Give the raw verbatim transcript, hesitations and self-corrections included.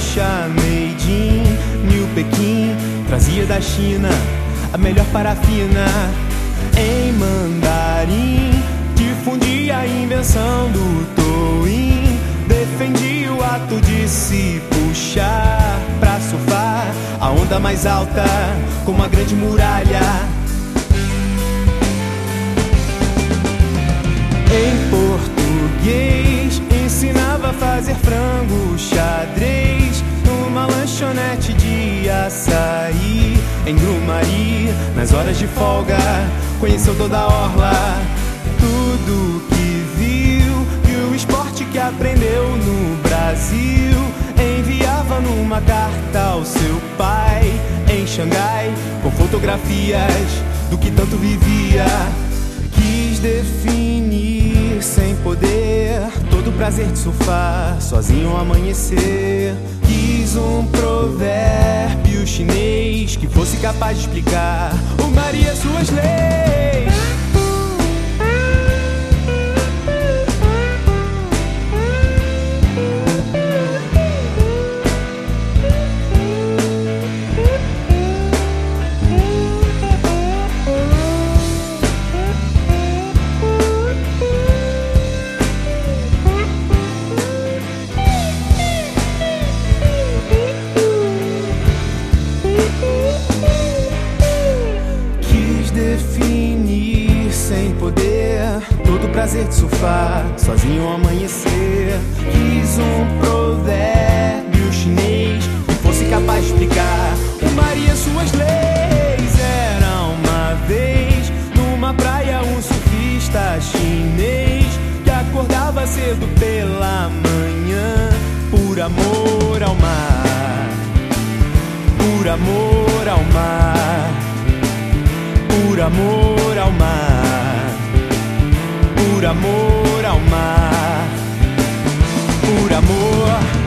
gaúcha made in New Pequim, trazia da China a melhor parafina. Em mandarim difundia a invenção do Toin, defendia o ato de se puxar pra surfar a onda mais alta como a grande muralha. Em português ensinava a fazer frango xadrez numa lanchonete de açaí. Em Grumari, nas horas de folga, conheceu toda a orla. Tudo que viu e o esporte que aprendeu no Brasil enviava numa carta ao seu pai em Xangai, com fotografias do que tanto vivia. Quis definir sem poder todo o prazer de surfar sozinho ao amanhecer. Quis um provérbio chinês que fosse capaz de explicar o mar e as suas leis. Definir sem poder todo o prazer de surfar sozinho ao amanhecer. Quis um provérbio chinês que fosse capaz de explicar o mar e as suas leis. Era uma vez numa praia um surfista chinês que acordava cedo pela manhã por amor ao mar, por amor ao mar, por amor ao mar, por amor ao mar, por amor.